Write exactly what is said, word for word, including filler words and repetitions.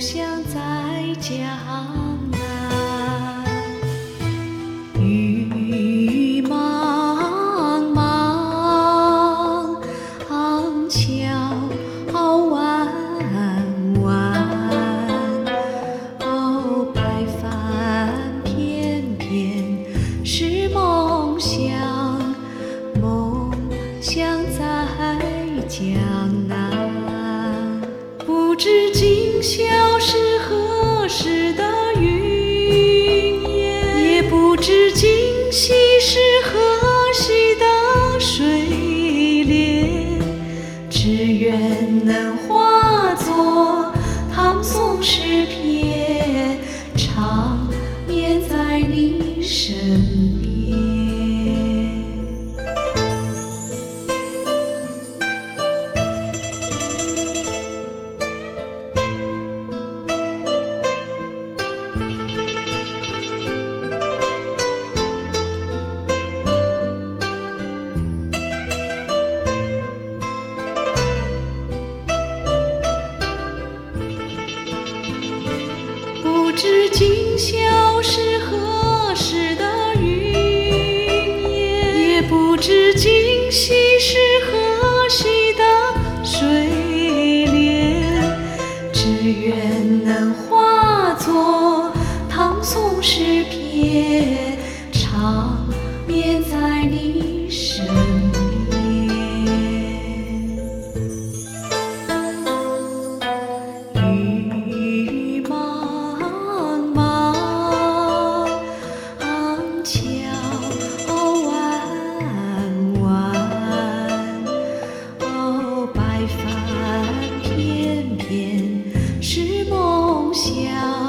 想在江南。雨茫茫，桥弯弯，哦，白帆翩翩是梦想，梦想在江南。不知今宵是何时的云烟，也不知今夕是何夕的水莲，只愿能化作唐宋诗篇，长眠在你身边。不知今宵是何时的云烟，也不知今夕是何夕的水莲，只愿能化作唐宋诗篇，长眠在你身边。雨茫茫，桥弯弯，哦，白帆翩翩是梦想。